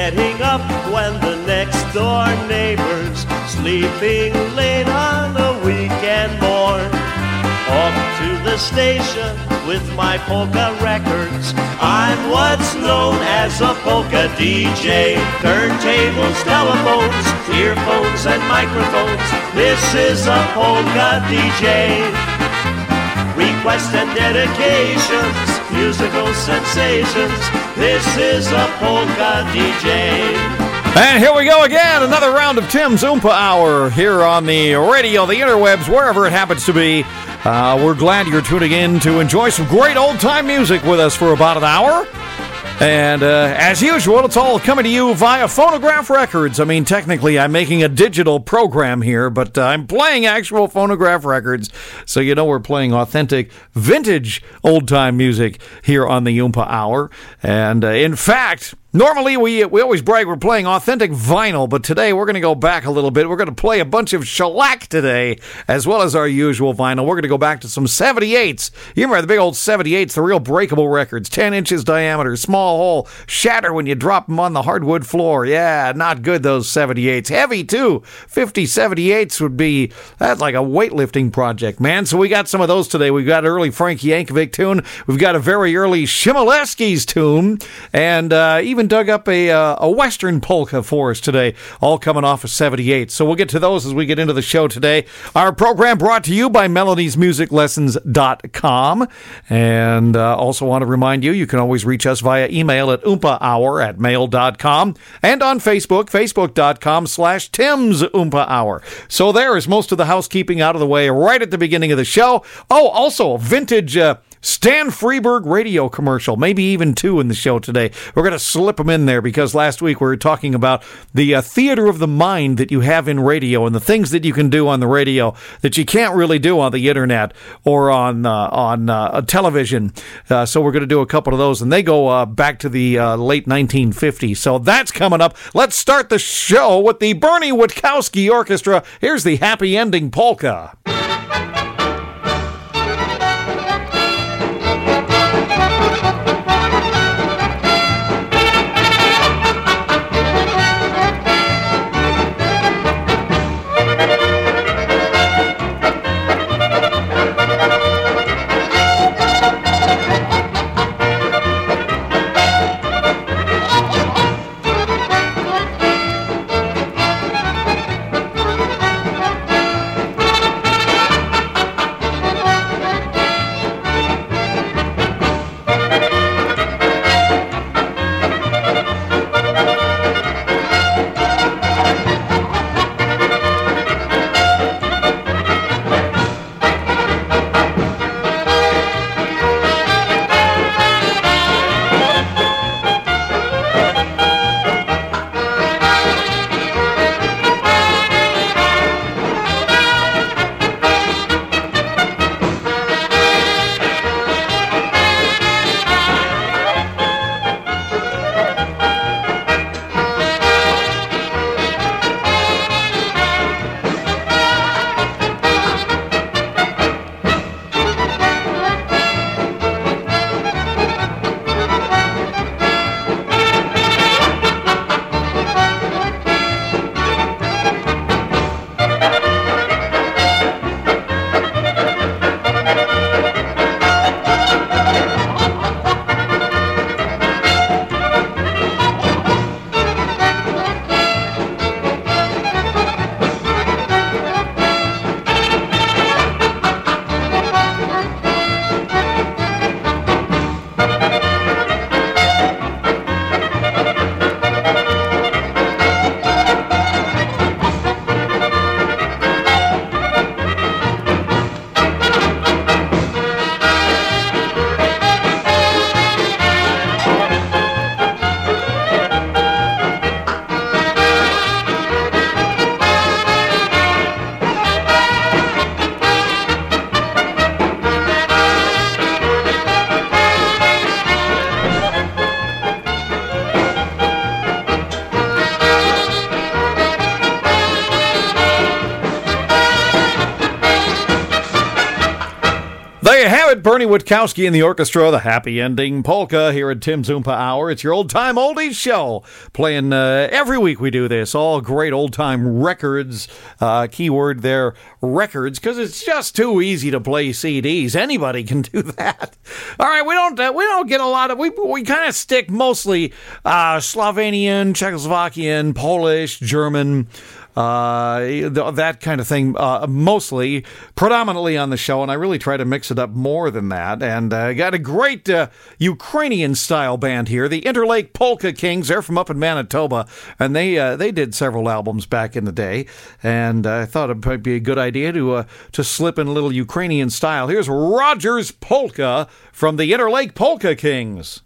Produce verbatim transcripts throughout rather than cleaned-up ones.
getting up when the next door neighbor's sleeping late on a weekend morn. Off to the station with my polka records. I'm what's known as a polka D J. Turntables, telephones, earphones and microphones. This is a polka D J. Requests and dedications, musical sensations. This is a polka D J. And here we go again, another round of Tim's Oompa Hour here on the radio, the interwebs, wherever it happens to be. Uh, we're glad you're tuning in to enjoy some great old-time music with us for about an hour. And uh, as usual, it's all coming to you via phonograph records. I mean, technically, I'm making a digital program here, but uh, I'm playing actual phonograph records. So you know we're playing authentic, vintage, old-time music here on the Oompa Hour. And uh, in fact, normally we we always brag we're playing authentic vinyl, but today we're going to go back a little bit. We're going to play a bunch of shellac today, as well as our usual vinyl. We're going to go back to some seventy-eights. You remember the big old seventy-eights, the real breakable records, ten inches diameter, small hole, shatter when you drop them on the hardwood floor. Yeah, not good, those seventy-eights. Heavy, too. fifty seventy-eights would be, that's like a weightlifting project, man. So we got some of those today. We've got an early Frank Yankovic tune. We've got a very early Shimoleski's tune, and uh, even dug up a uh, a Western polka for us today, all coming off of seventy-eight. So we'll get to those as we get into the show today. Our program brought to you by melodies music lessons dot com. And uh, also want to remind you, you can always reach us via email at oompa hour at mail dot com and on Facebook, facebook dot com slash Tim's Oompa Hour. So there is most of the housekeeping out of the way right at the beginning of the show. Oh, also a vintage uh, Stan Freberg radio commercial, maybe even two in the show today. We're going to slip them in there because last week we were talking about the uh, theater of the mind that you have in radio and the things that you can do on the radio that you can't really do on the internet or on uh, on uh, television. Uh, so we're going to do a couple of those, and they go uh, back to the uh, late nineteen fifties. So that's coming up. Let's start the show with the Bernie Witkowski Orchestra. Here's the Happy Ending Polka. Bernie Witkowski and the orchestra, the happy ending polka here at Tim's Oompa Hour. It's your old-time oldies show. Playing uh, every week we do this. All great old-time records. Uh, keyword there, records, because it's just too easy to play C Ds. Anybody can do that. All right, we don't uh, we don't get a lot of... We, we kind of stick mostly uh, Slovenian, Czechoslovakian, Polish, German... Uh, that kind of thing, uh, mostly, predominantly on the show, and I really try to mix it up more than that. And I uh, got a great uh, Ukrainian-style band here, the Interlake Polka Kings. They're from up in Manitoba, and they uh, they did several albums back in the day. And uh, I thought it might be a good idea to uh, to slip in a little Ukrainian style. Here's Rogers Polka from the Interlake Polka Kings.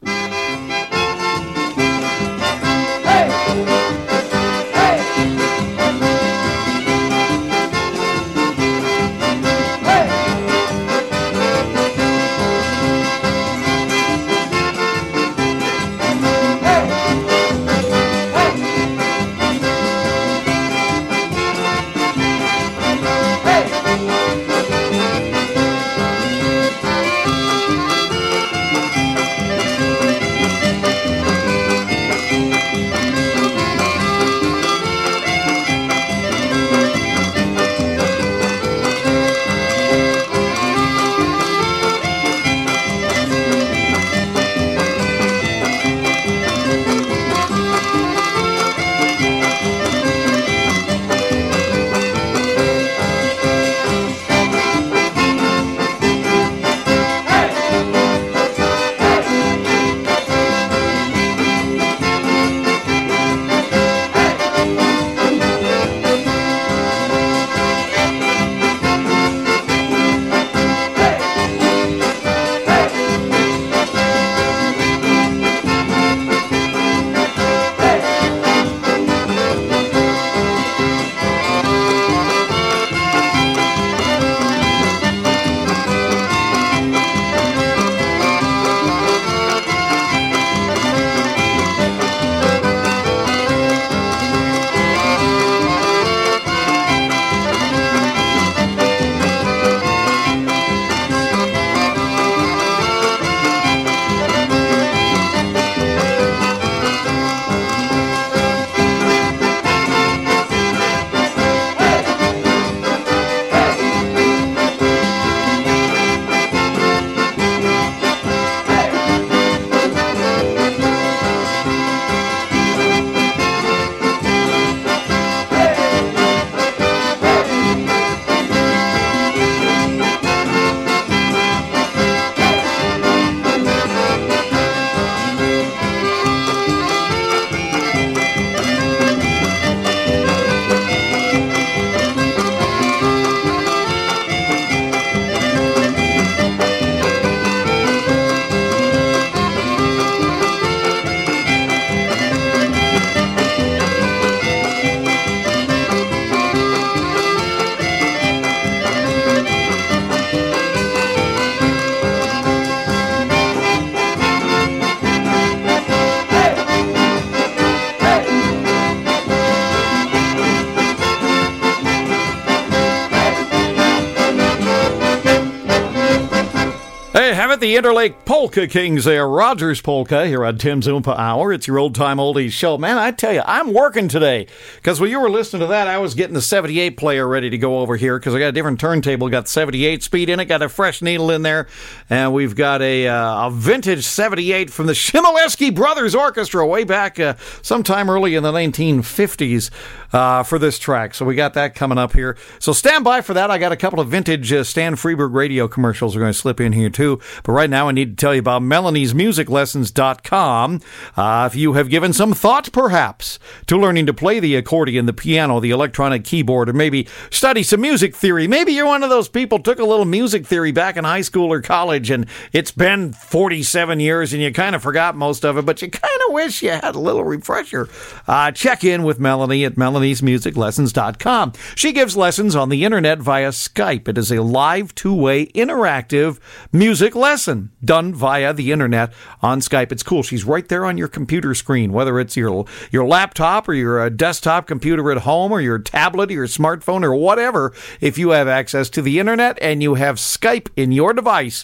The Interlake Polka Kings there, Rogers Polka here on Tim's Oompa Hour. It's your old-time oldies show. Man, I tell you, I'm working today, because when you were listening to that, I was getting the seventy-eight player ready to go over here, because I got a different turntable, got seventy-eight speed in it, got a fresh needle in there, and we've got a, uh, a vintage seventy-eight from the Shimoleski Brothers Orchestra way back uh, sometime early in the nineteen fifties uh, for this track. So we got that coming up here. So stand by for that. I got a couple of vintage uh, Stan Freberg radio commercials we're going to slip in here, too. But right now, I need to tell you about Melanie's Music Lessons dot com. Uh, if you have given some thought, perhaps, to learning to play the accordion, the piano, the electronic keyboard, or maybe study some music theory. Maybe you're one of those people who took a little music theory back in high school or college, and it's been forty-seven years, and you kind of forgot most of it, but you kind of wish you had a little refresher. Uh, check in with Melanie at Melanie's Music Lessons dot com. She gives lessons on the internet via Skype. It is a live, two-way, interactive music lesson done via the internet on Skype. It's cool. She's right there on your computer screen, whether it's your your laptop or your uh, desktop computer at home or your tablet or your smartphone or whatever. If you have access to the internet and you have Skype in your device,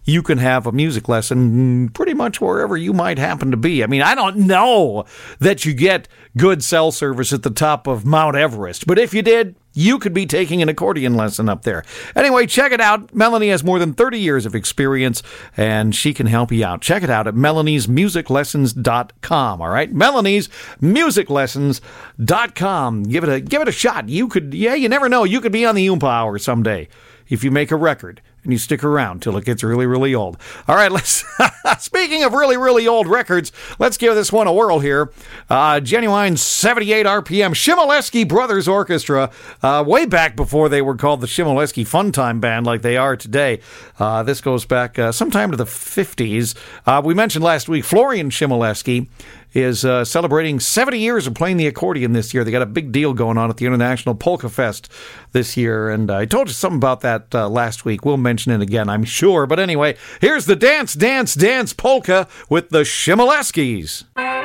you can have a music lesson pretty much wherever you might happen to be. I mean, I don't know that you get good cell service at the top of Mount Everest, but if you did, you could be taking an accordion lesson up there. Anyway, check it out. Melanie has more than thirty years of experience, and she can help you out. Check it out at melanies music lessons dot com, all right? melanies music lessons dot com. Give it a give it a shot. You could, yeah, you never know. You could be on the Oompa Hour someday if you make a record and you stick around till it gets really, really old. All right, let's. Speaking of really, really old records, let's give this one a whirl here. Uh, genuine seventy-eight R P M, Shimoleski Brothers Orchestra, uh, way back before they were called the Shimoleski Funtime Band like they are today. Uh, this goes back uh, sometime to the fifties. Uh, we mentioned last week Florian Shimoleski is uh, celebrating seventy years of playing the accordion this year. They got a big deal going on at the International Polka Fest this year, and I told you something about that uh, last week. We'll mention it again, I'm sure. But anyway, here's the Dance, Dance, Dance Polka with the Shimoleskis.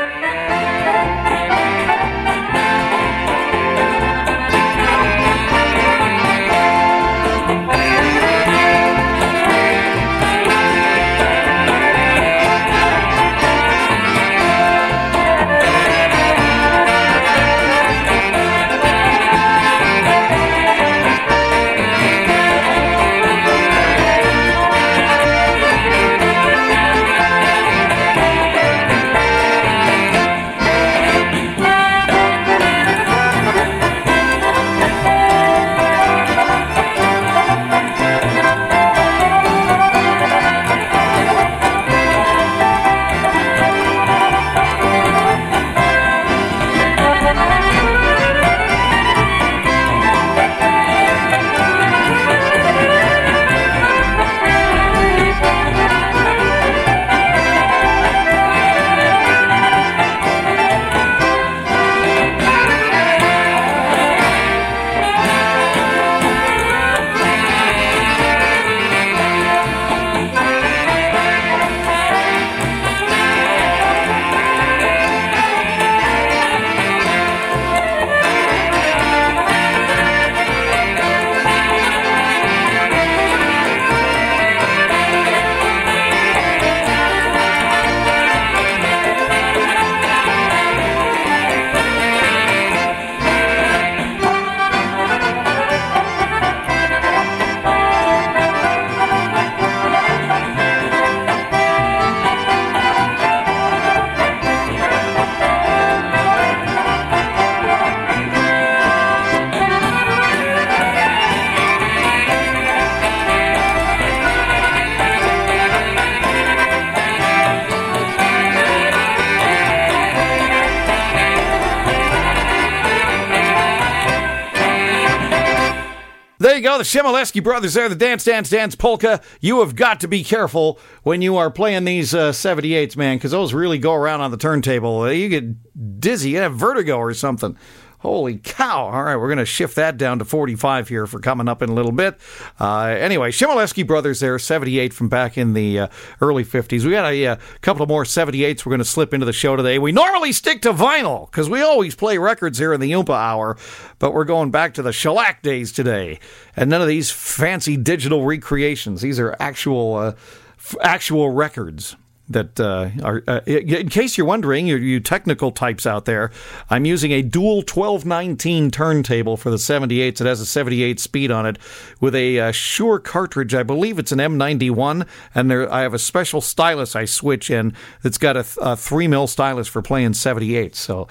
There you go, the Shimoleski Brothers there, the Dance, Dance, Dance Polka. You have got to be careful when you are playing these uh, seventy-eights, man, because those really go around on the turntable. You get dizzy, you have vertigo or something. Holy cow. All right, we're going to shift that down to forty-five here for coming up in a little bit. Uh, anyway, Shimoleski Brothers there, seventy-eight from back in the uh, early fifties. We got a, a couple more seventy-eights we're going to slip into the show today. We normally stick to vinyl because we always play records here in the Oompa Hour, but we're going back to the shellac days today. And none of these fancy digital recreations. These are actual, uh, f- actual records. That uh, are, uh, in case you're wondering, you, you technical types out there, I'm using a dual twelve nineteen turntable for the seventy-eights. It has a seventy-eight speed on it with a uh, Shure cartridge. I believe it's an M ninety-one, and there I have a special stylus I switch in that's got a, a three mil stylus for playing seventy-eights. So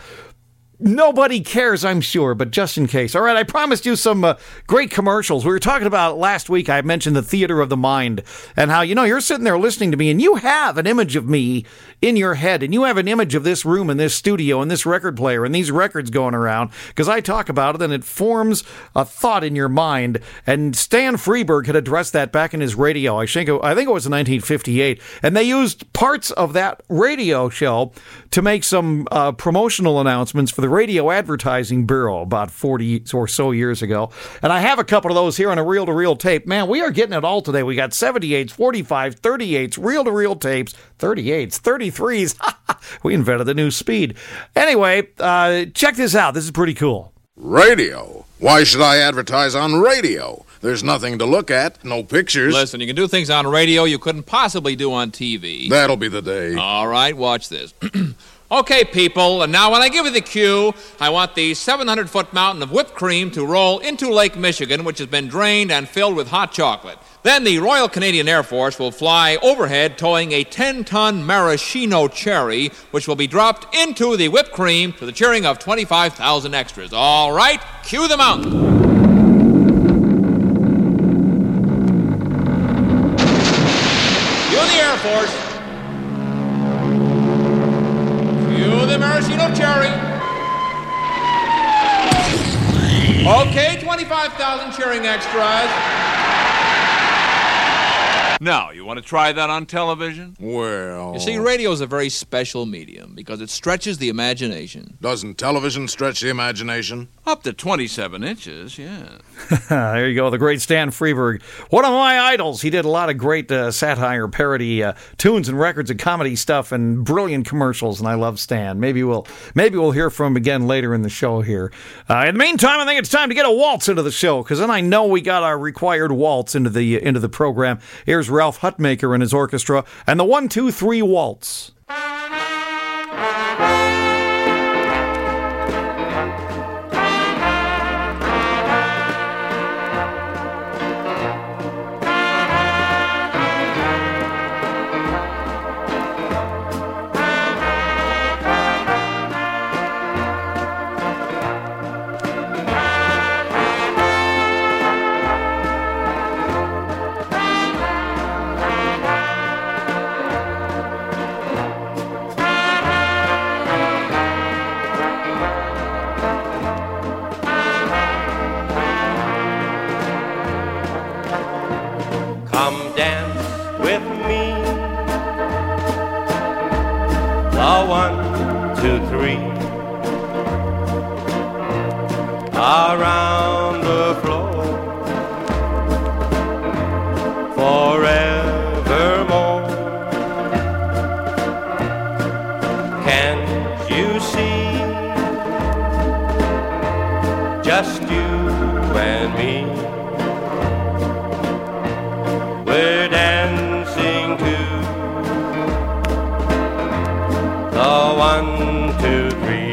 nobody cares, I'm sure, but just in case. All right, I promised you some uh, great commercials. We were talking about last week, I mentioned the theater of the mind and how, you know, you're sitting there listening to me and you have an image of me in your head and you have an image of this room and this studio and this record player and these records going around because I talk about it and it forms a thought in your mind. And Stan Freberg had addressed that back in his radio. I think it, I think it was in nineteen fifty-eight. And they used parts of that radio show to make some uh, promotional announcements for the Radio Advertising Bureau about forty or so years ago. And I have a couple of those here on a reel-to-reel tape. Man, we are getting it all today. We got seventy-eights, forty-fives, thirty-eights, reel-to-reel tapes, thirty-eights, thirty-threes. We invented the new speed. Anyway, uh, check this out. This is pretty cool. Radio? Why should I advertise on radio? There's nothing to look at, no pictures. Listen, you can do things on radio you couldn't possibly do on T V. That'll be the day. All right, watch this. Okay, people, and now when I give you the cue, I want the seven hundred foot mountain of whipped cream to roll into Lake Michigan, which has been drained and filled with hot chocolate. Then the Royal Canadian Air Force will fly overhead towing a ten ton maraschino cherry, which will be dropped into the whipped cream to the cheering of twenty-five thousand extras. All right, cue the mountain. Cue the Air Force. Cue the maraschino cherry. Okay, twenty-five thousand cheering extras. Now, you want to try that on television? Well... You see, radio is a very special medium because it stretches the imagination. Doesn't television stretch the imagination? Up to twenty-seven inches, yeah. There you go, the great Stan Freberg. One of my idols. He did a lot of great uh, satire, parody uh, tunes and records and comedy stuff and brilliant commercials, and I love Stan. Maybe we'll maybe we'll hear from him again later in the show here. Uh, in the meantime, I think it's time to get a waltz into the show, because then I know we got our required waltz into the into the program. Here's Ralph Hutmaker and his orchestra, and the one, two, three waltz. Around the floor forevermore. Can't you see? Just you and me. We're dancing to the one, two, three.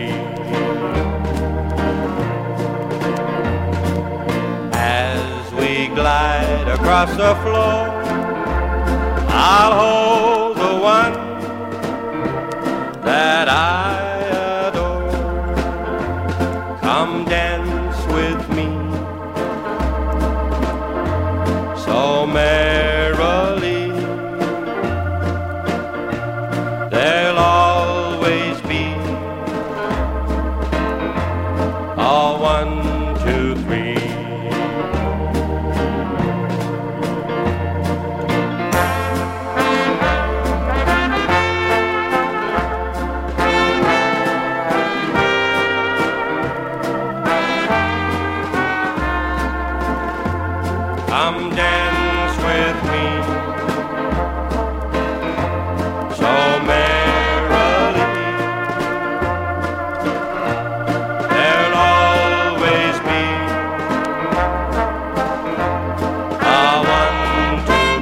Glide across the floor, I'll hold the one that I adore. Come dance with me so merrily. There'll always be a one, two, three. Come dance with me so merrily. There'll always be a one, two,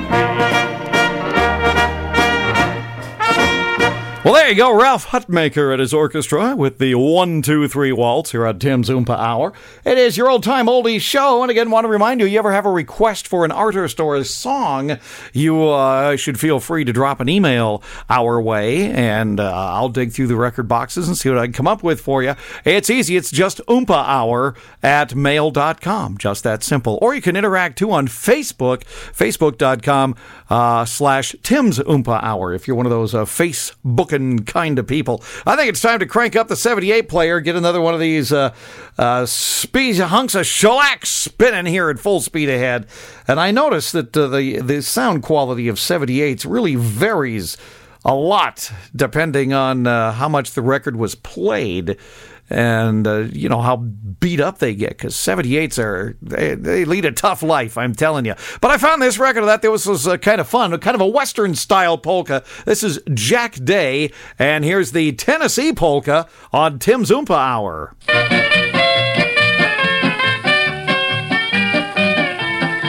three. Well, there you go, Ralph Hutmaker at his orchestra with the one, two, three waltz here at Tim's Oompa Hour. It is your old-time oldies show, and again, want to remind you, you ever have a request for an artist or a song, you uh, should feel free to drop an email our way, and uh, I'll dig through the record boxes and see what I can come up with for you. It's easy. It's just Oompa Hour at mail dot com. Just that simple. Or you can interact, too, on Facebook, facebook.com uh, slash Tim's Oompa Hour, if you're one of those uh, Facebooking kind of people. I think it's time to crank up the seventy-eight player, get another one of these uh, uh, speed hunks of shellac spinning here at full speed ahead. And I noticed that uh, the, the sound quality of seventy-eights really varies a lot depending on uh, how much the record was played and, uh, you know, how beat up they get, because seventy-eights are, they, they lead a tough life, I'm telling you. But I found this record of that, that was, was uh, kind of fun, kind of a Western-style polka. This is Jack Day, and here's the Tennessee polka on Tim's Oompa Hour.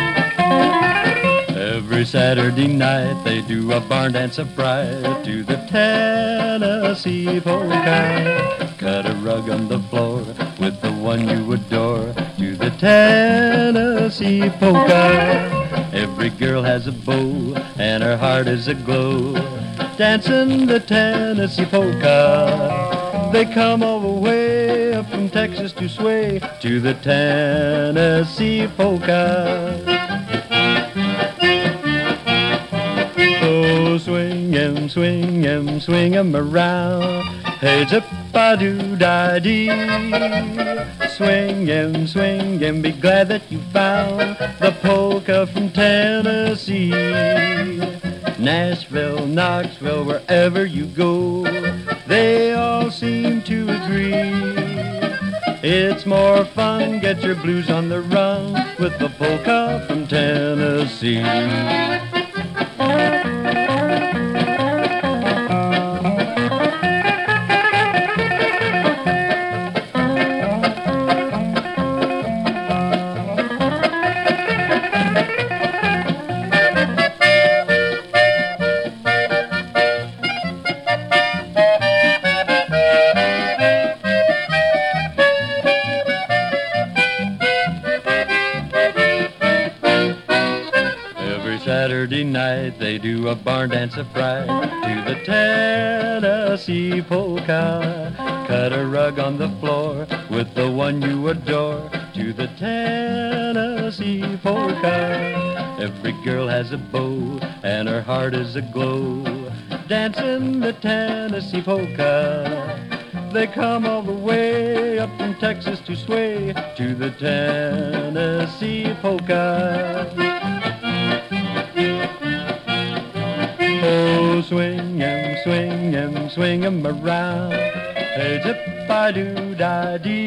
Every Saturday night they do a barn dance of pride to the Tennessee polka. Cut a rug on the floor with the one you adore to the Tennessee polka. Every girl has a bow and her heart is aglow, dancing the Tennessee polka. They come all the way up from Texas to sway to the Tennessee polka. Oh, swing 'em, swing 'em, swing 'em around. Hey, zip-a-doo-dah-dee. Swing 'em, swing 'em, be glad that you found the polka from Tennessee. Nashville, Knoxville, wherever you go, they all seem to agree. It's more fun, get your blues on the run with the polka from Tennessee. Saturday night they do a barn dance of pride to the Tennessee polka. Cut a rug on the floor with the one you adore to the Tennessee polka. Every girl has a bow and her heart is aglow, dancing the Tennessee polka. They come all the way up from Texas to sway to the Tennessee polka. Oh, swing 'em, swing 'em, swing 'em around. Hey, zip-a-doo-dah-dee.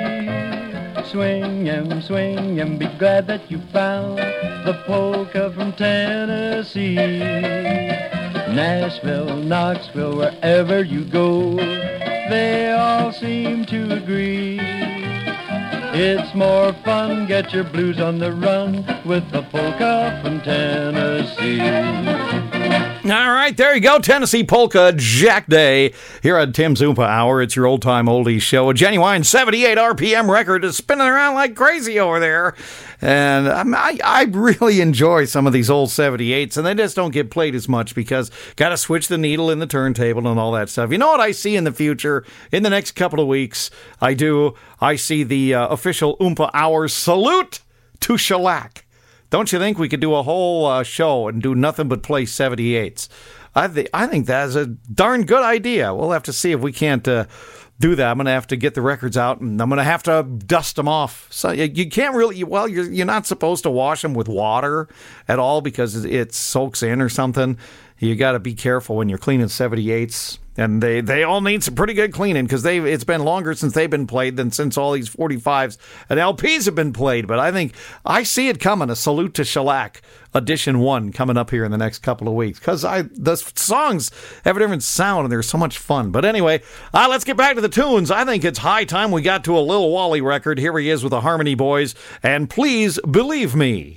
Swing 'em, swing 'em, be glad that you found the polka from Tennessee. Nashville, Knoxville, wherever you go, they all seem to agree. It's more fun, get your blues on the run with the polka from Tennessee. All right, there you go. Tennessee Polka, Jack Day, here at Tim's Oompa Hour. It's your old-time oldies show. A genuine seventy-eight R P M record is spinning around like crazy over there. And um, I, I really enjoy some of these old seventy-eights, and they just don't get played as much because got to switch the needle in the turntable and all that stuff. You know what I see in the future? In the next couple of weeks, I do. I see the uh, official Oompa Hour salute to shellac. Don't you think we could do a whole uh, show and do nothing but play seventy-eights? I, th- I think that's a darn good idea. We'll have to see if we can't uh, do that. I'm going to have to get the records out, and I'm going to have to dust them off. So you can't really, well, you're, you're not supposed to wash them with water at all because it soaks in or something. You got to be careful when you're cleaning seventy-eights. And they, they all need some pretty good cleaning because they it's been longer since they've been played than since all these forty-fives and L Ps have been played. But I think I see it coming, a Salute to Shellac Edition one coming up here in the next couple of weeks because I the songs have a different sound and they're so much fun. But anyway, uh, let's get back to the tunes. I think it's high time we got to a Lil Wally record. Here he is with the Harmony Boys and Please Believe Me.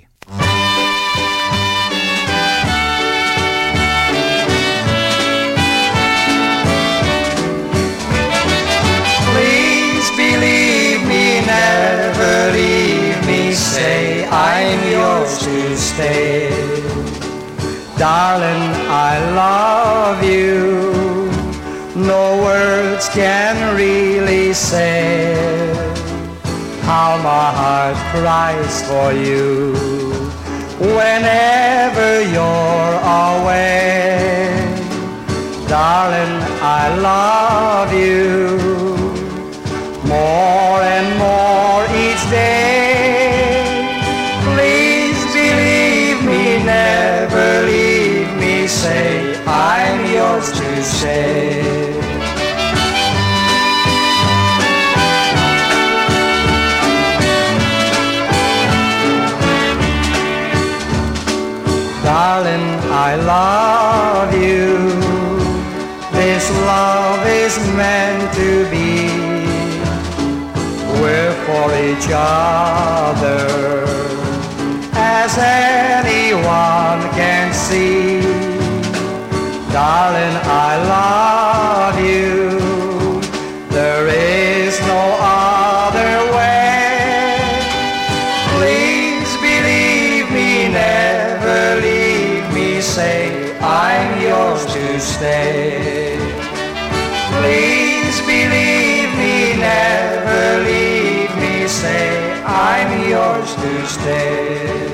Never leave me, say I'm yours to stay. Darling, I love you. No words can really say how my heart cries for you whenever you're away. Darling, I love you more and more each day. Please believe me, never leave me, say I'm yours to stay. Darling, I love you. This love is meant to be. We're for each other, as anyone can see. Darling, I love you. There is no other way. Please believe me, never leave me. Say I'm yours to stay. Please believe me, never leave me. Say I'm yours to stay.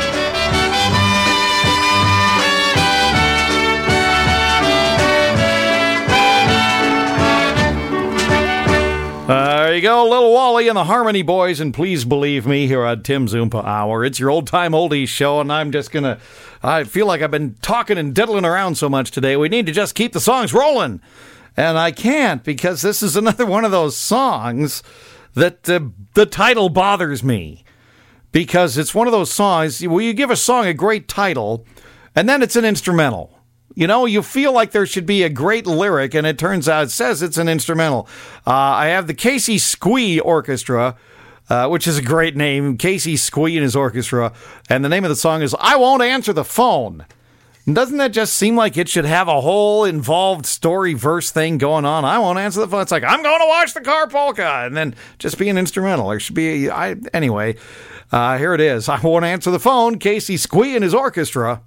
Uh, there you go, Little Wally and the Harmony Boys, and please believe me here on Tim's Oompa Hour. It's your old-time oldies show, and I'm just gonna, I feel like I've been talking and diddling around so much today. We need to just keep the songs rolling. And I can't, because this is another one of those songs that uh, the title bothers me. Because it's one of those songs where you give a song a great title, and then it's an instrumental. You know, you feel like there should be a great lyric, and it turns out it says it's an instrumental. Uh, I have the Casey Squee Orchestra, uh, which is a great name, Casey Squee and his orchestra, and the name of the song is I Won't Answer the Phone. Doesn't that just seem like it should have a whole involved story verse thing going on? I won't answer the phone. It's like, I'm going to watch the car polka, and then just be an instrumental. There should be, I anyway, uh, here it is. I Won't Answer the Phone, Casey Squee and his orchestra.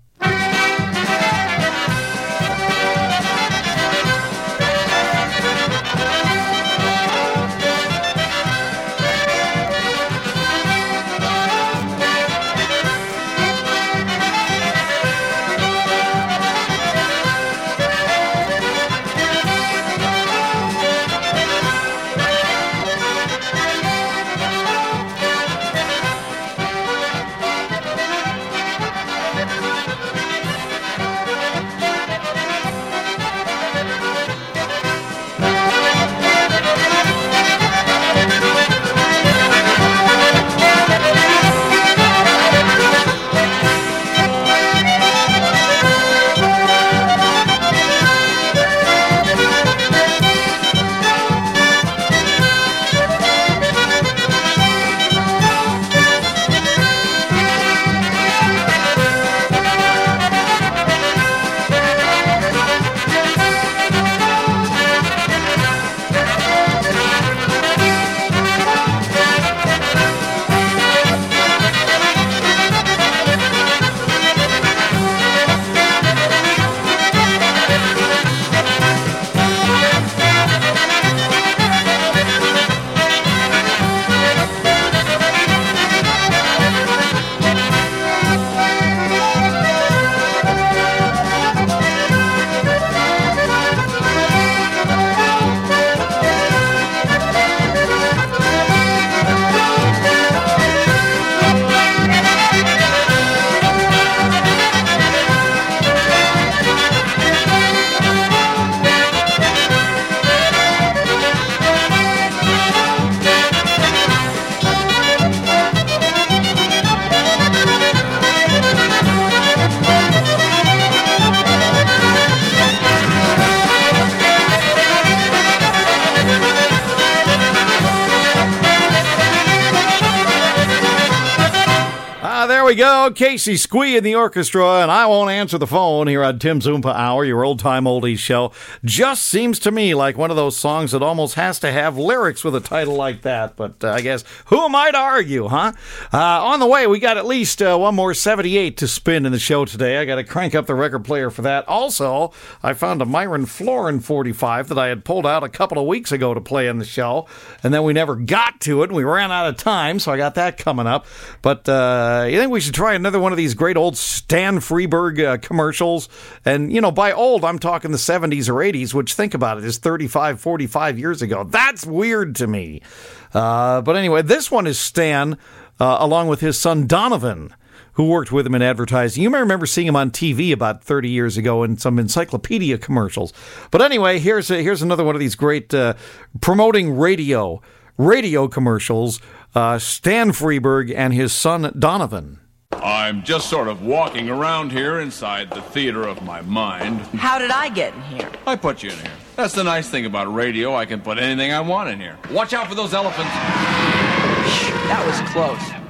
We go, Casey Squee in the orchestra, and I Won't Answer the Phone here on Tim's Oompa Hour, your old-time oldies show. Just seems to me like one of those songs that almost has to have lyrics with a title like that, but uh, I guess who am I to argue, huh? Uh, on the way, we got at least uh, one more seventy-eight to spin in the show today. I got to crank up the record player for that. Also, I found a Myron Florin forty-five that I had pulled out a couple of weeks ago to play in the show, and then we never got to it, and we ran out of time, so I got that coming up. But uh, you think we should try another one of these great old Stan Freberg uh, commercials? And, you know, by old, I'm talking the seventies or eighties, which, think about it, is thirty-five, forty-five years ago. That's weird to me. Uh, but anyway, this one is Stan, uh, along with his son Donovan, who worked with him in advertising. You may remember seeing him on T V about thirty years ago in some encyclopedia commercials. But anyway, here's a, here's another one of these great uh, promoting radio, radio commercials, uh, Stan Freberg and his son Donovan. I'm just sort of walking around here inside the theater of my mind. How did I get in here? I put you in here. That's the nice thing about radio. I can put anything I want in here. Watch out for those elephants. That was close.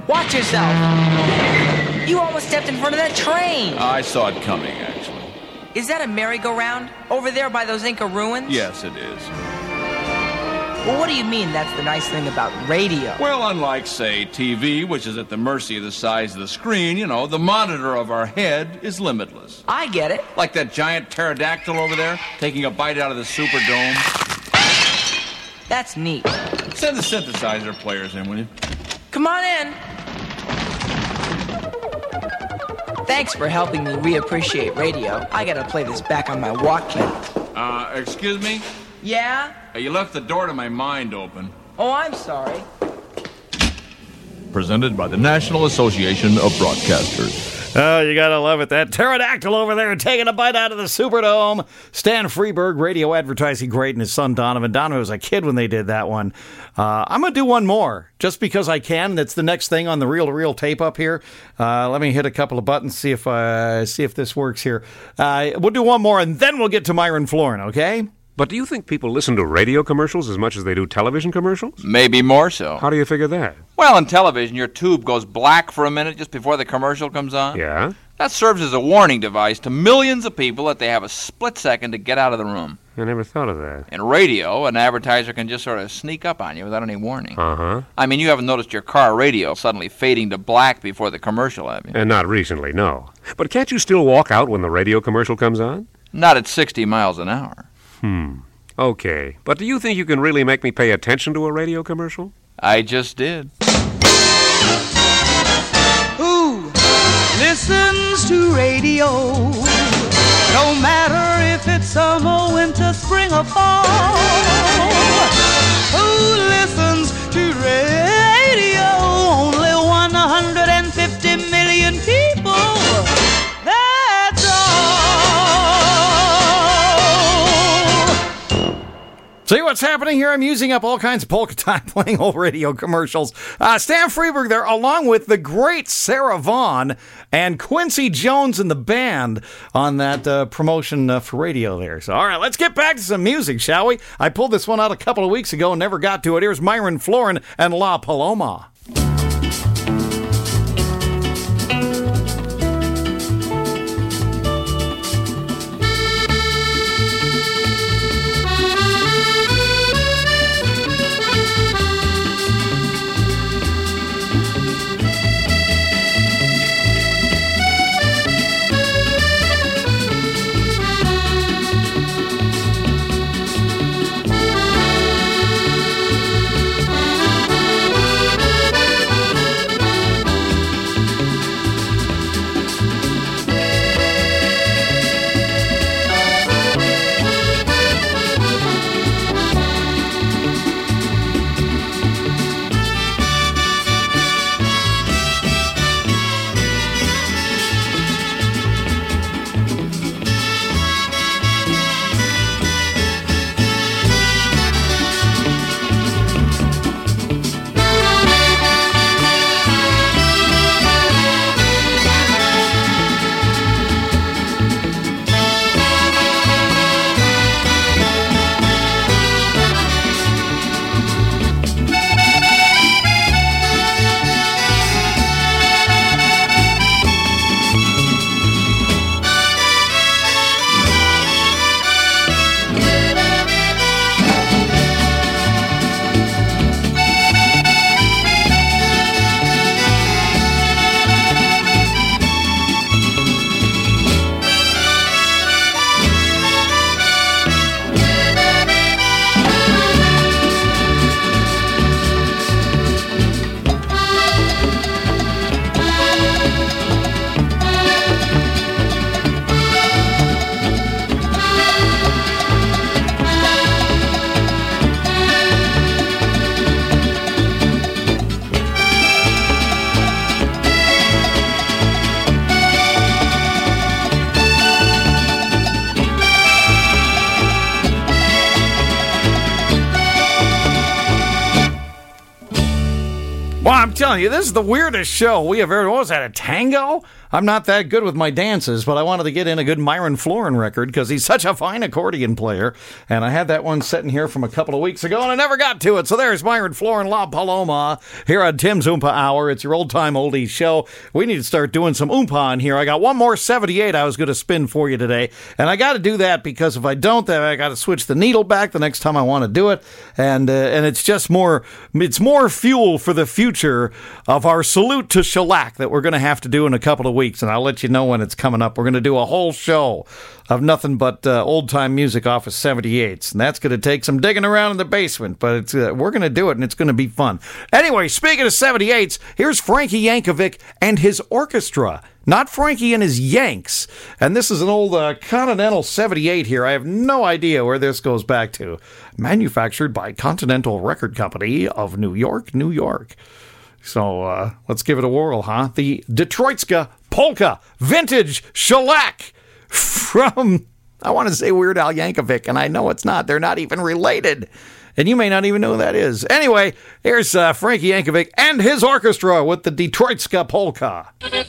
Watch yourself. You almost stepped in front of that train. I saw it coming, actually. Is that a merry-go-round over there by those Inca ruins? Yes, it is. Well, what do you mean that's the nice thing about radio? Well, unlike, say, T V, which is at the mercy of the size of the screen, you know, the monitor of our head is limitless. I get it. Like that giant pterodactyl over there, taking a bite out of the Superdome. That's neat. Send the synthesizer players in, will you? Come on in. Thanks for helping me reappreciate radio. I gotta play this back on my Walkman. Uh, excuse me? Yeah? You left the door to my mind open. Oh, I'm sorry. Presented by the National Association of Broadcasters. Oh, you gotta love it. That pterodactyl over there taking a bite out of the Superdome. Stan Freberg, radio advertising great, and his son Donovan. Donovan was a kid when they did that one. Uh, I'm gonna do one more, just because I can. That's the next thing on the reel-to-reel tape up here. Uh, let me hit a couple of buttons, see if uh, see if this works here. Uh, we'll do one more, and then we'll get to Myron Florin, okay? But do you think people listen to radio commercials as much as they do television commercials? Maybe more so. How do you figure that? Well, in television, your tube goes black for a minute just before the commercial comes on. Yeah? That serves as a warning device to millions of people that they have a split second to get out of the room. I never thought of that. In radio, an advertiser can just sort of sneak up on you without any warning. Uh-huh. I mean, you haven't noticed your car radio suddenly fading to black before the commercial, have you? And not recently, no. But can't you still walk out when the radio commercial comes on? Not at sixty miles an hour. Hmm. Okay. But do you think you can really make me pay attention to a radio commercial? I just did. Who listens to radio? No matter if it's summer, winter, spring, or fall. Who listens to radio? Only one hundred fifty million people. That's all. See what's happening here? I'm using up all kinds of polka time playing old radio commercials. Uh, Stan Freberg there, along with the great Sarah Vaughan and Quincy Jones and the band on that uh, promotion uh, for radio there. So, all right, let's get back to some music, shall we? I pulled this one out a couple of weeks ago and never got to it. Here's Myron Florin and La Paloma. Well, I'm telling you, this is the weirdest show we have ever. What was that, a tango? I'm not that good with my dances, but I wanted to get in a good Myron Florin record because he's such a fine accordion player. And I had that one sitting here from a couple of weeks ago, and I never got to it. So there's Myron Florin, La Paloma, here on Tim's Oompa Hour. It's your old-time oldies show. We need to start doing some Oompa in here. I got one more seventy-eight I was going to spin for you today, and I got to do that because if I don't, then I got to switch the needle back the next time I want to do it. And uh, and it's just more, it's more fuel for the future of our salute to shellac that we're going to have to do in a couple of weeks, and I'll let you know when it's coming up. We're going to do a whole show of nothing but uh, old-time music off of seventy-eights, and that's going to take some digging around in the basement, but it's, uh, we're going to do it, and it's going to be fun. Anyway, speaking of seventy-eights, here's Frankie Yankovic and his orchestra. Not Frankie and his Yanks. And this is an old uh, Continental seventy-eight here. I have no idea where this goes back to. Manufactured by Continental Record Company of New York, New York. So uh, let's give it a whirl, huh? The Detroitska Polka Vintage Shellac from, I want to say Weird Al Yankovic, and I know it's not. They're not even related. And you may not even know who that is. Anyway, here's uh, Frankie Yankovic and his orchestra with the Detroitska Polka.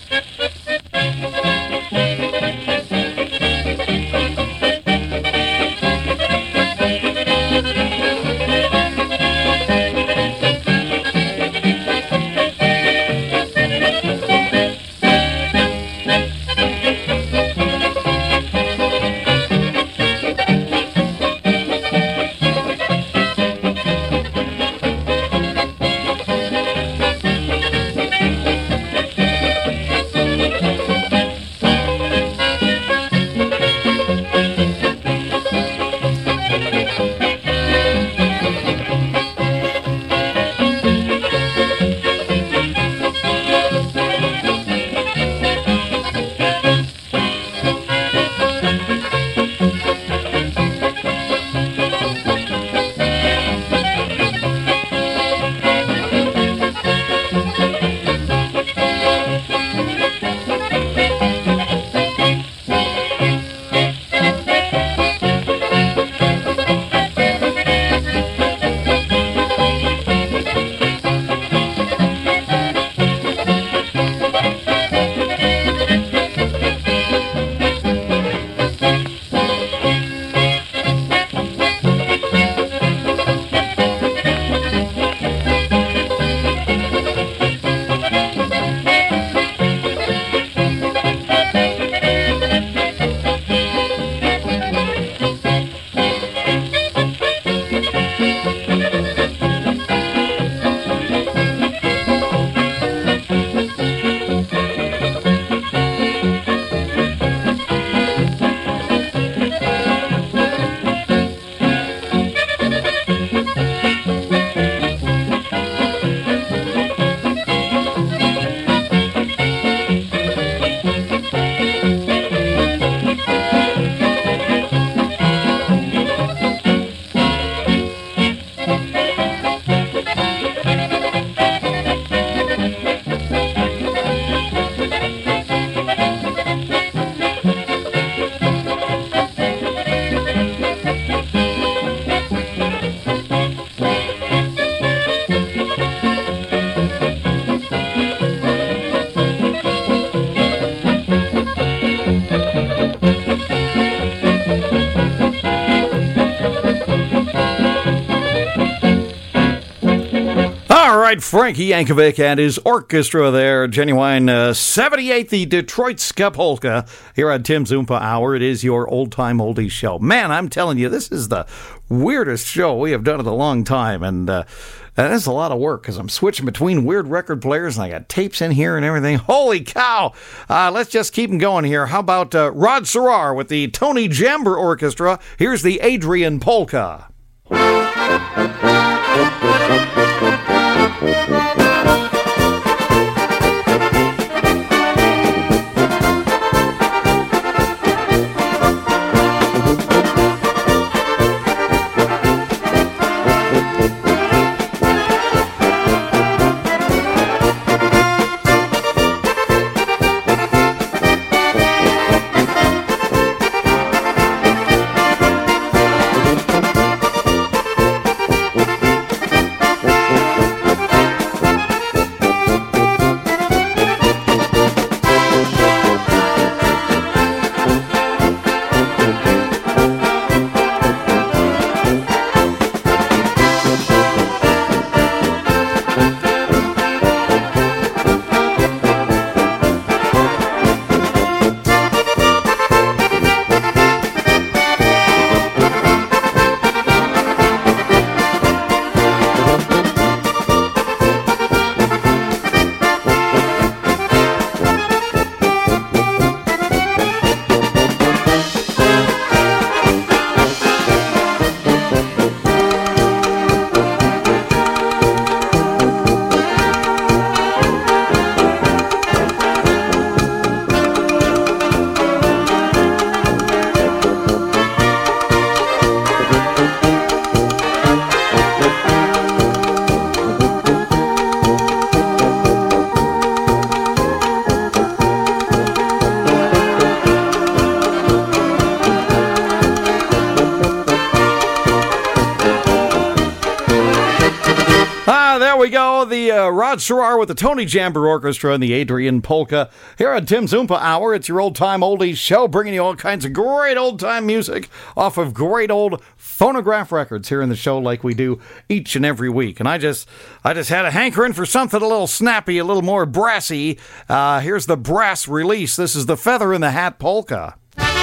Frankie Yankovic and his orchestra there, genuine uh, seventy-eight, the Detroitska Polka, here on Tim's Oompa Hour. It is your old-time oldies show. Man, I'm telling you, this is the weirdest show we have done in a long time, and uh, and it's a lot of work because I'm switching between weird record players, and I got tapes in here and everything. Holy cow! Uh, let's just keep them going here. How about uh, Rod Serrar with the Tony Jamber Orchestra? Here's the Adrian Polka. Ah, there we go. The uh, Rod Serrar with the Tony Jamber Orchestra and the Adrian Polka. Here on Tim's Oompa Hour, it's your old-time oldies show, bringing you all kinds of great old-time music off of great old phonograph records here in the show like we do each and every week. And I just I just had a hankering for something a little snappy, a little more brassy. Uh, here's the brass release. This is the Feather in the Hat Polka.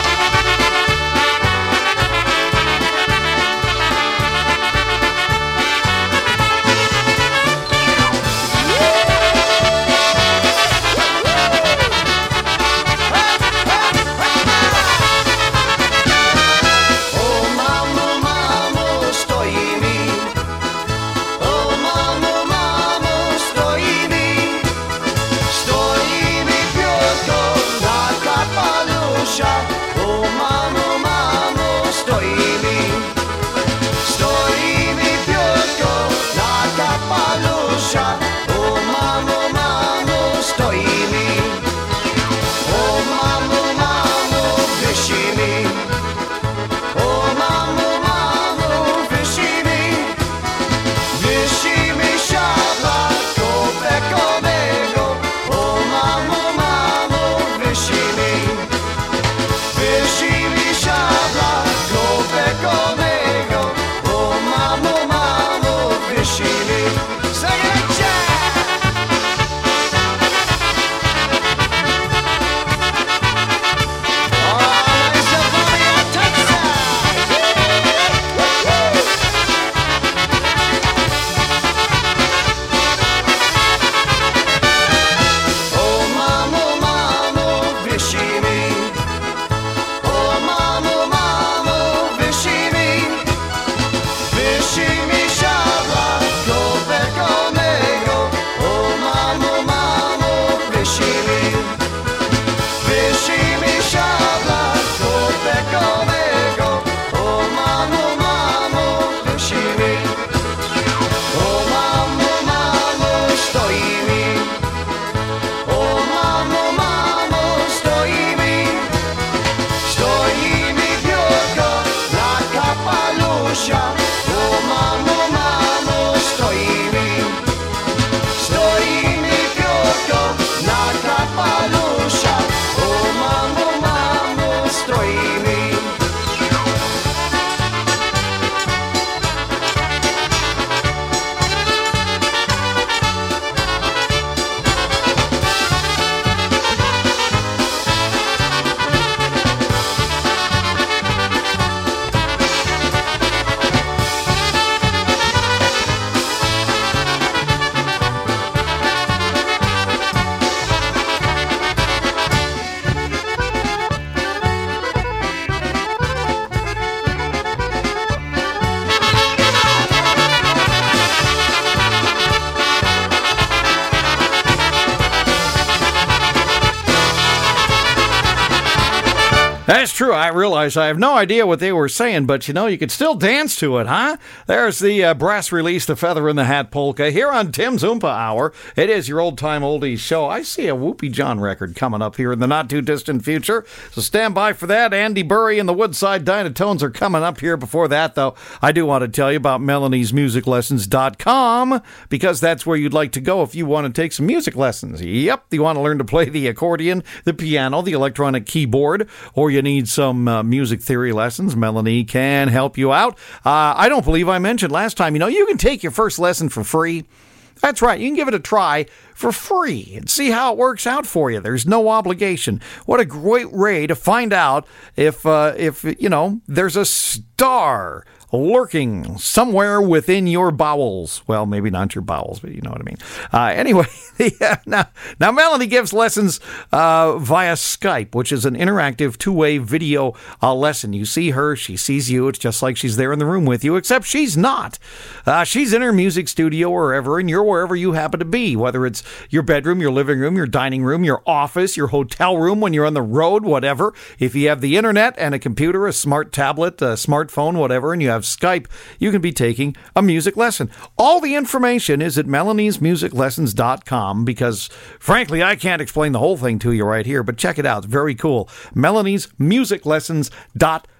That's true. I realize I have no idea what they were saying, but you know, you could still dance to it, huh? There's the uh, brass release, the Feather in the Hat Polka, here on Tim's Oompa Hour. It is your old-time oldies show. I see a Whoopie John record coming up here in the not-too-distant future, so stand by for that. Andy Burry and the Woodside Dynatones are coming up here. Before that, though, I do want to tell you about Melanie's Music Lessons dot com, because that's where you'd like to go if you want to take some music lessons. Yep, you want to learn to play the accordion, the piano, the electronic keyboard, or you need some uh, music theory lessons. Melanie can help you out. Uh, I don't believe I mentioned last time, you know, you can take your first lesson for free. That's right. You can give it a try for free and see how it works out for you. There's no obligation. What a great way to find out if, uh, if you know, there's a star lurking somewhere within your bowels. Well, maybe not your bowels, but you know what I mean. Uh, anyway, yeah, now, now Melanie gives lessons uh, via Skype, which is an interactive two-way video uh, lesson. You see her, she sees you. It's just like she's there in the room with you, except she's not. Uh, she's in her music studio or wherever, and you're wherever you happen to be, whether it's your bedroom, your living room, your dining room, your office, your hotel room when you're on the road, whatever. If you have the internet and a computer, a smart tablet, a smartphone, whatever, and you have Skype, you can be taking a music lesson. All the information is at Melanie's Music Lessons dot com because, frankly, I can't explain the whole thing to you right here, but check it out. It's very cool. Melanie's Music Lessons dot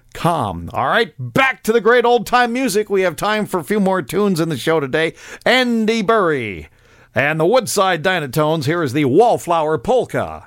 com. All right, back to the great old-time music. We have time for a few more tunes in the show today. Andy Burry and the Woodside Dynatones. Here is the Wallflower Polka.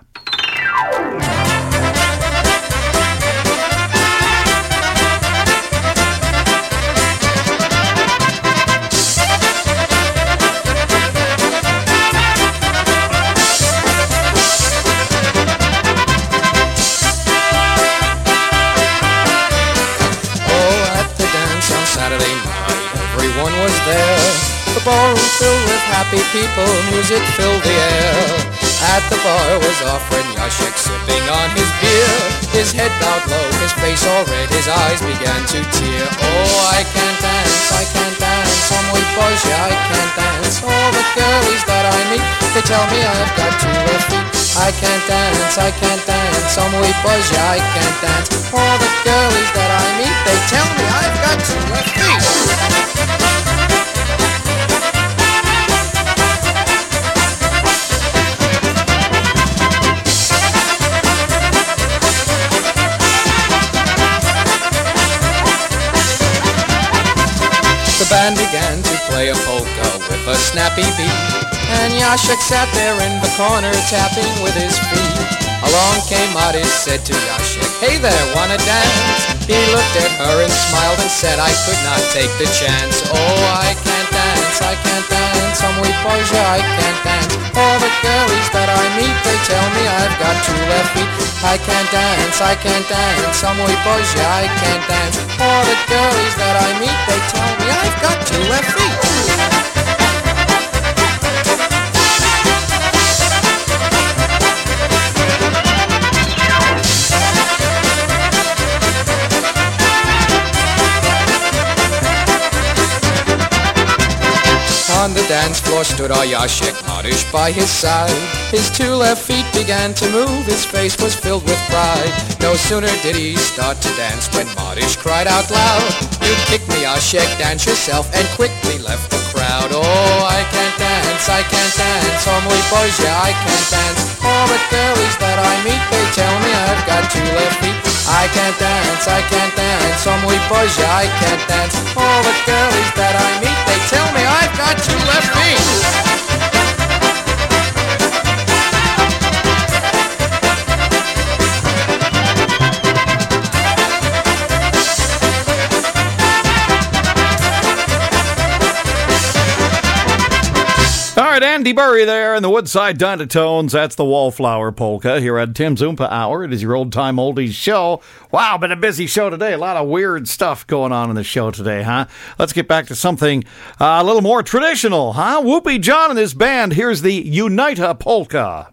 Saturday night, everyone was there. The ballroom filled with happy people, music filled the air. At the bar was our friend Yashik sipping on his beer. His head bowed low, his face all red, his eyes began to tear. Oh, I can't dance, I can't dance, some way boys, yeah, I can't dance. All the girlies that I meet, they tell me I've got two left feet. I can't dance, I can't dance, some way boys, yeah, I can't dance. All the girlies that I meet, they tell me I've got two left feet. The band began to play a polka with a snappy beat, and Yashik sat there in the corner tapping with his feet. Along came Maris, said to Yashik, hey there, wanna dance? He looked at her and smiled and said I could not take the chance. Oh, I can't dance, I can't dance, some way Persia, I can't dance. All the girlies that I meet, they tell me I've got two left feet. I can't dance, I can't dance, some way Persia, I can't dance. All the girlies that I meet, they tell me I've got two left feet. On the dance floor stood our Yashik, Marish by his side. His two left feet began to move, his face was filled with pride. No sooner did he start to dance when Marish cried out loud, you kick me, Yashik, dance yourself, and quickly left the crowd. Oh, I can't dance, I can't dance, oh my boys, yeah, I can't dance. All the girlies that I meet, they tell me I've got two left feet. I can't dance, I can't dance, oh my boys, yeah, I can't dance. All the girlies that I meet, they tell me I've got two left feet. All right, Andy Burry there in the Woodside Dynatones. That's the Wallflower Polka here at Tim's Oompa Hour. It is your old-time oldies show. Wow, been a busy show today. A lot of weird stuff going on in the show today, huh? Let's get back to something uh, a little more traditional, huh? Whoopie John and his band. Here's the Unita Polka.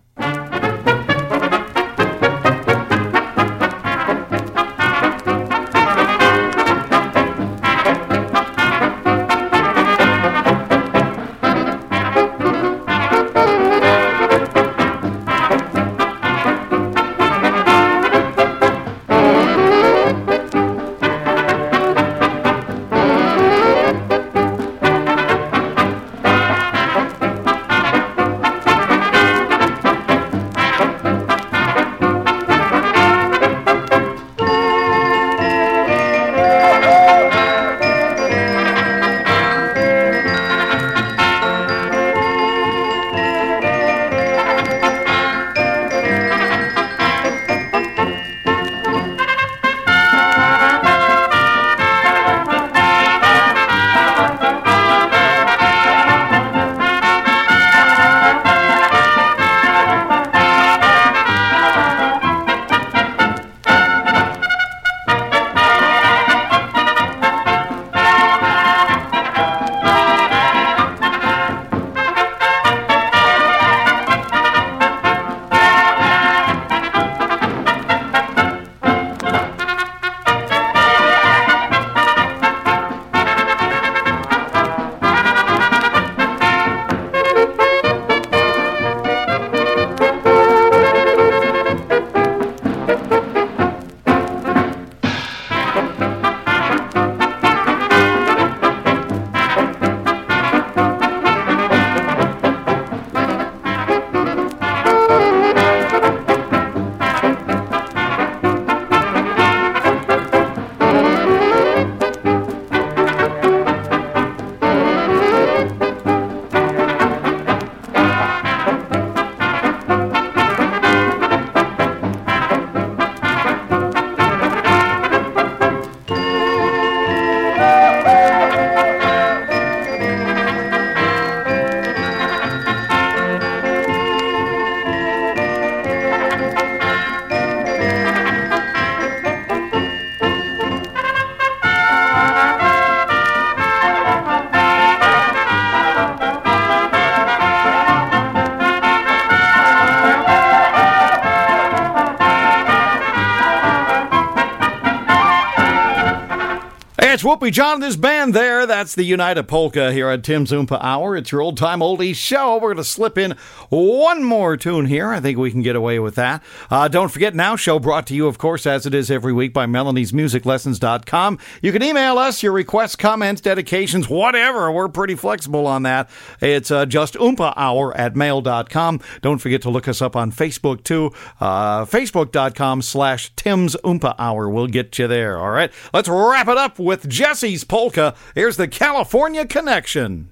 That's Whoopi John and his band there. That's the United Polka here at Tim's Oompa Hour. It's your old-time oldies show. We're going to slip in one more tune here. I think we can get away with that. Uh, don't forget, Now Show brought to you, of course, as it is every week by Melanies Music Lessons dot com. You can email us your requests, comments, dedications, whatever. We're pretty flexible on that. It's uh, just Oompa Hour at mail dot com. Don't forget to look us up on Facebook, too. Uh, Facebook dot com slash Tim's Oompa Hour. We'll get you there, all right? Let's wrap it up with Jesse's Polka. Here's the California Connection.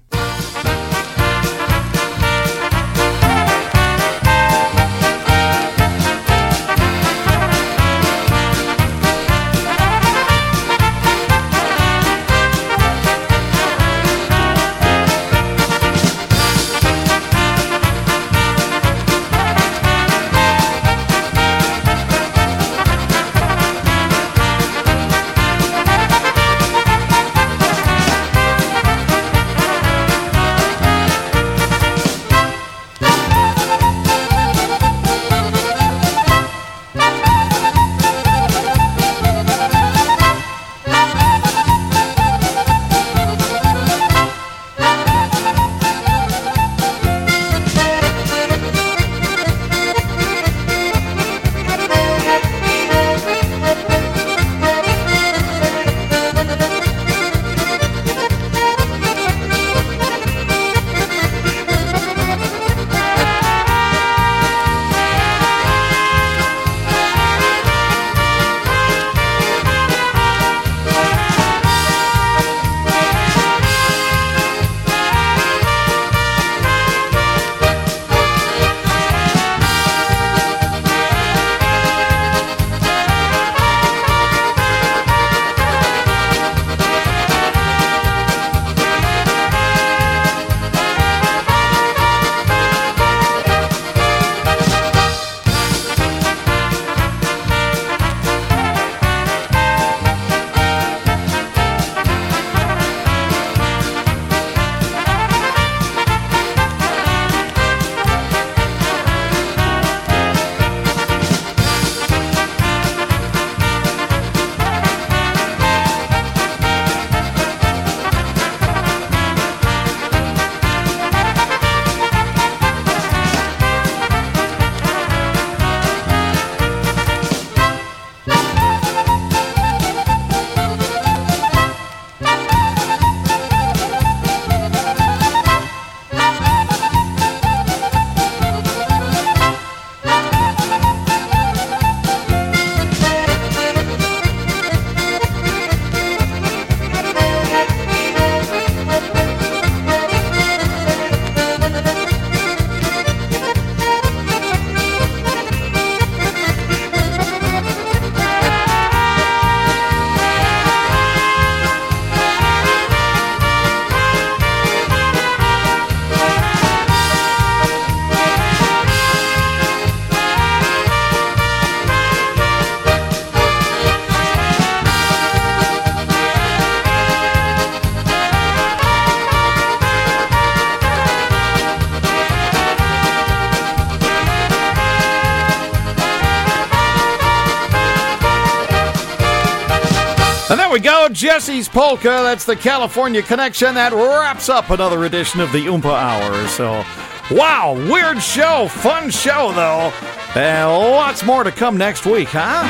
And there we go, Jesse's Polka. That's the California Connection. That wraps up another edition of the Oompa Hour. So, wow, weird show, fun show, though. And lots more to come next week, huh?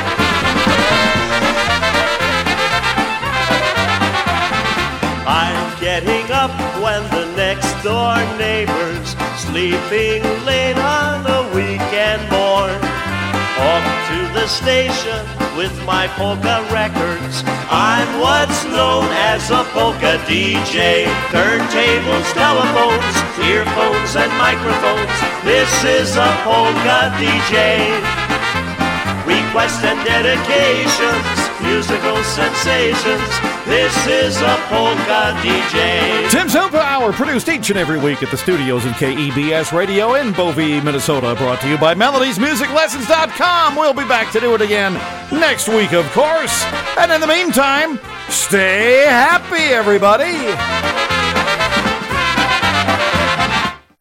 I'm getting up when the next door neighbor's sleeping late on a weekend morn. Off to the station with my polka records. I'm what's known as a polka D J. Turntables, telephones, earphones, and microphones. This is a polka D J. Requests and dedications, musical sensations. This is a polka D J. Tim's Oompa Hour, produced each and every week at the studios of K E B S Radio in Bovey, Minnesota. Brought to you by Melanies Music Lessons dot com. We'll be back to do it again next week, of course. And in the meantime, stay happy, everybody.